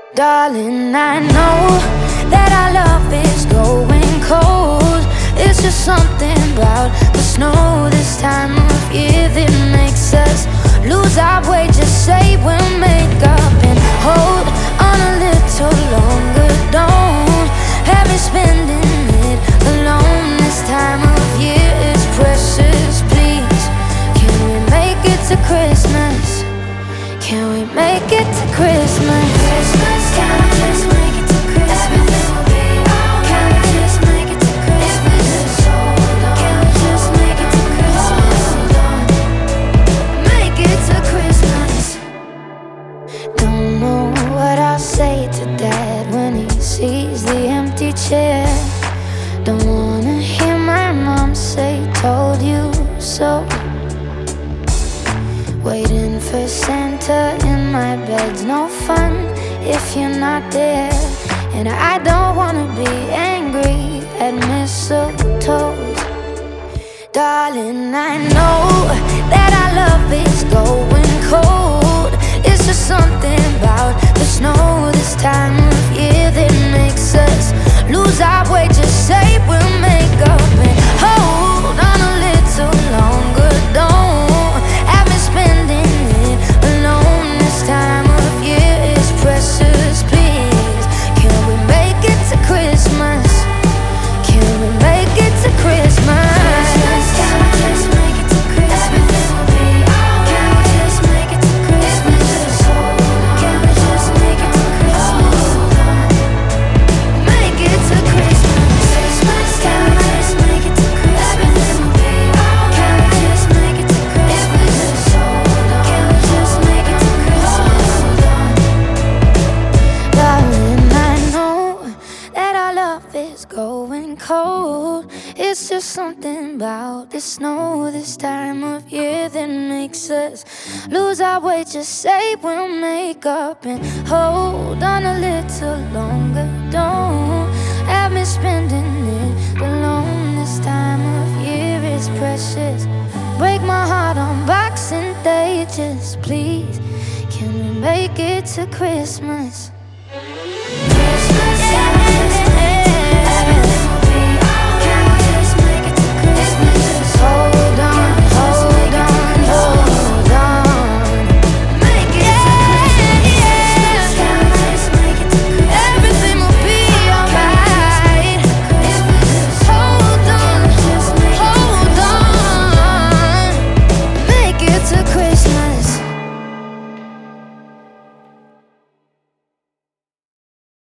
Darling, I know that our love is going cold. It's just something about the snow this time of year that makes us lose our way. Just say we'll make up and hold on a little longer. Don't have me spending it alone this time of year. It's precious, please. Can we make it to Christmas? Can we make it to Christmas? Christmas, can we just make it to Christmas? Everything will be alright. Can we just make it to Christmas? Can we just make it to Christmas? Make it to Christmas. Don't know what I'll say to Dad when he sees the empty chair. Don't wanna hear my mom say, told you so. Waiting for Santa in my bed's no fun if you're not there. And I don't wanna be angry at mistletoes. Darling, I know that our love is going cold. It's just something about the snow this time of year that makes us lose our way. Just say we'll make up and hold on a little longer. Don't have me spending it alone this time of year. It's precious, please. Can we make it to Christmas? Can we make it to Christmas? Can we just make it to Christmas? Everything will be alright. Can we just make it to Christmas? Can we just make it to Christmas? Make it to Christmas. Can we just make it to Christmas? Everything will be alright. Can we just make it to Christmas? Can we just make it to Christmas? Darling, I know that our love is going cold. It's just something about the snow this time of year that makes us lose our way. Just say we'll make up and hold on a little longer. Don't have me spending it alone this time of year. It's precious. Break my heart on Boxing Day. Just please, can we make it to Christmas?